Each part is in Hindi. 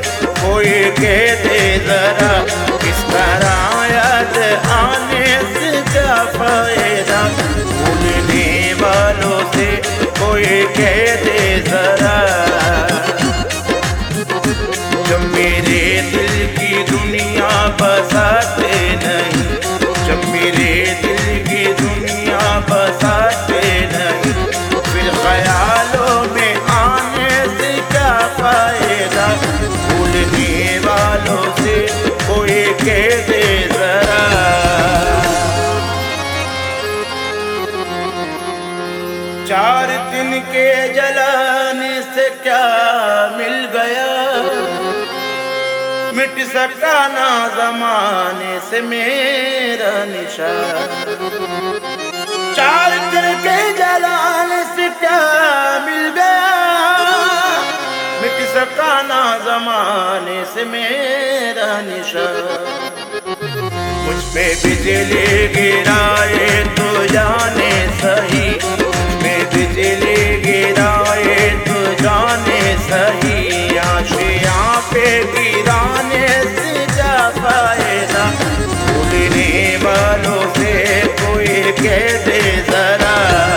कोई कह दे जरा, इस तरह याद आने से क्या फायदा। भूलने वालों से कोई कह दे जरा, जब मेरे दिल की दुनिया बसाते नहीं, जब मेरे दिल की दुनिया बसाते नहीं, फिर ख्यालों में आने से क्या फायदा। भूलने वालों से कोई कह दे जरा, चार दिन के जलाने से क्या मिल गया, मिट सका ना ज़माने से मेरा निशान। चार दिन के जलाने से क्या मिल गया, मिट सका ना ज़माने से मेरा निशान। मुझ पे बिजली गिराए तो जाने सही, बिजली गिराए तो जाने सही, आशियाँ पे गिराने से क्या फायदा। भूलने वालों से कोई कह दे जरा,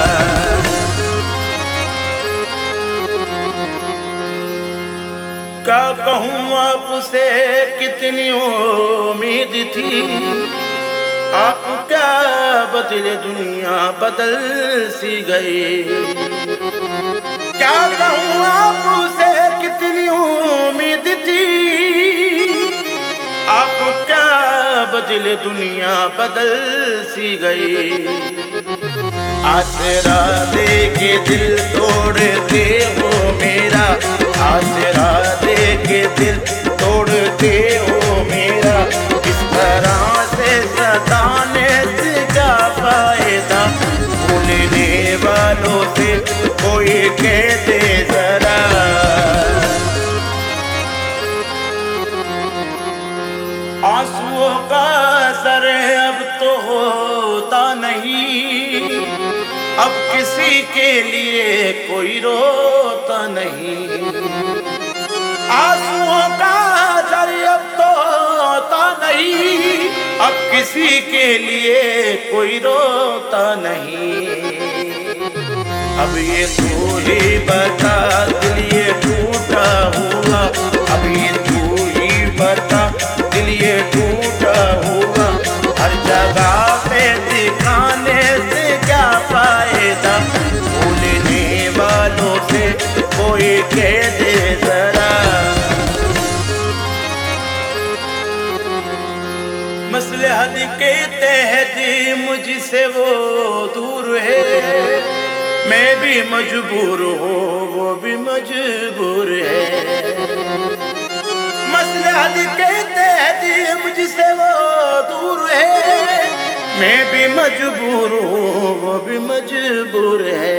क्या कहूँ आपसे कितनी उम्मीद थी, आप क्या बदले दुनिया बदल सी गई। क्या कहूँ आपसे कितनी उम्मीद थी, आप क्या बदले दुनिया बदल सी गई। आसरा दे के दिल तोड़ते हो मेरा, आसरा दे के दिल तोड़ते हो मेरा, इस तरह से सताने से क्या फायदा। भूलने वालों से कोई कह दे जरा, आंसुओं का असर अब तो होता नहीं, अब किसी के लिए कोई रोता नहीं। आंसुओं का असर अब तो होता नहीं, अब किसी के लिए कोई रोता नहीं। अब ये तू ही बता दिल ये टूटा हुआ, अब ये तू ही बता दिल ये टूटा हुआ, हर जगह पे दिखाने से क्या फायदा। भूलने वालों से कोई कह दे जरा, मसले हद के तहत मुझसे वो दूर है, मैं भी मजबूर हूँ वो भी मजबूर है। मसले हद के तहत मुझसे वो दूर है, मैं भी मजबूर हूँ वो भी मजबूर है।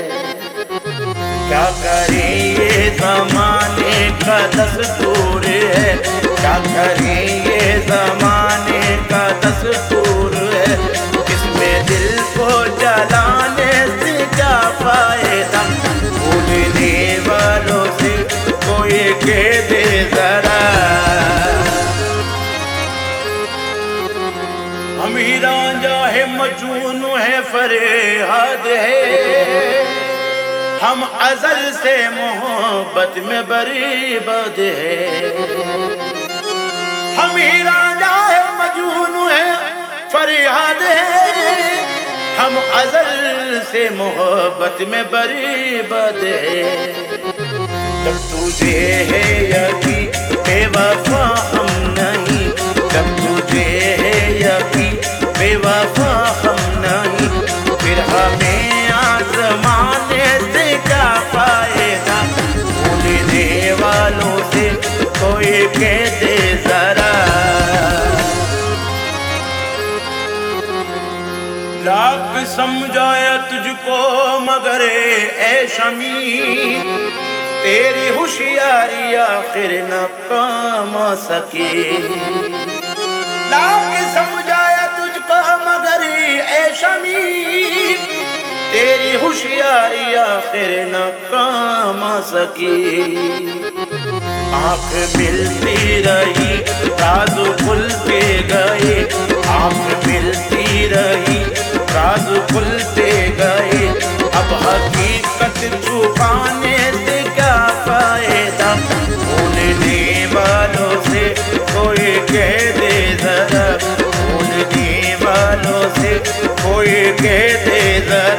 क्या करें ये ज़माने का दस्तूर है, क्या करें ये ज़माने का दस्तूर है, इसमें दिल को जलाने से क्या फायदा। भूलने वालों से कोई कह दे जरा, हम ही रांझा है मजनून है फरियाद है, हम अज़ल से मोहब्बत में बर्बाद है। हम ही रांझा है मजनून है फरियाद है, हम अज़ल से मोहब्बत में बर्बाद है। जब तुझे है यकीन बेवफा हम नहीं, जब तुझे है यकीन बेवफा हम नहीं, फिर हमें आज़माने से क्या फायदा। भूलने वालों से कोई कह दे जरा, लाख समझाया तुझको मगर ए शमी, तेरी होशियारी आखिर न काम आ सके। लाख समझाया तुझको मगर ए शमी, तेरी होशियारी आखिर न काम आ सकी। आँख मिलती रही राज खुलते गए, आँख मिलती रही राज खुलते गए। अब हकीकत छुपाने से क्या फायदा, भूलने वालों से कोई कह दे जरा, भूलने वालों से कोई कह दे जरा।